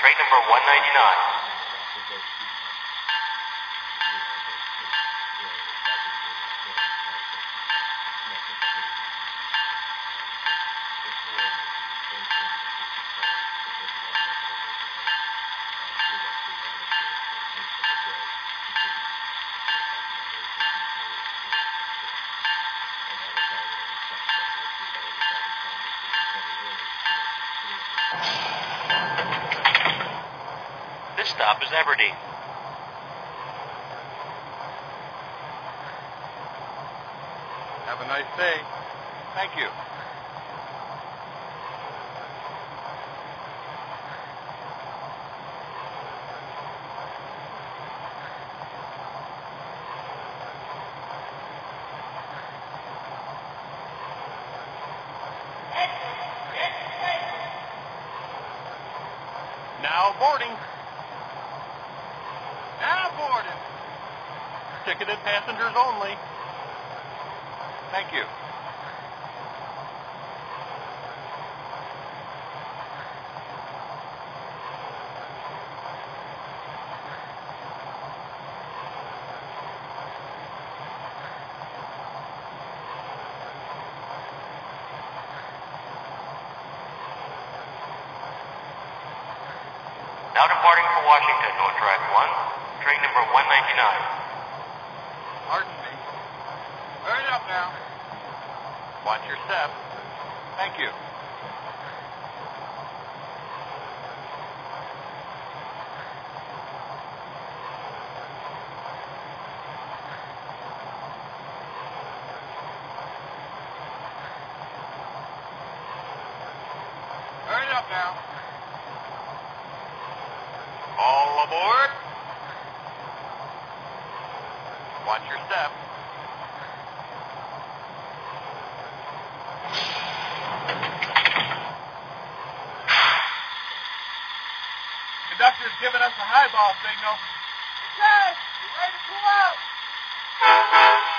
train number 199. This stop is Aberdeen. Have a nice day. Thank you. Now boarding. Now boarding. Ticketed passengers only. Thank you. Now departing for Washington on track 1, train number 199. Pardon me. Hurry up now. Watch your step. Thank you. Hurry up now. All aboard. Watch your step. Conductor's giving us a highball signal. Okay, you ready to pull out?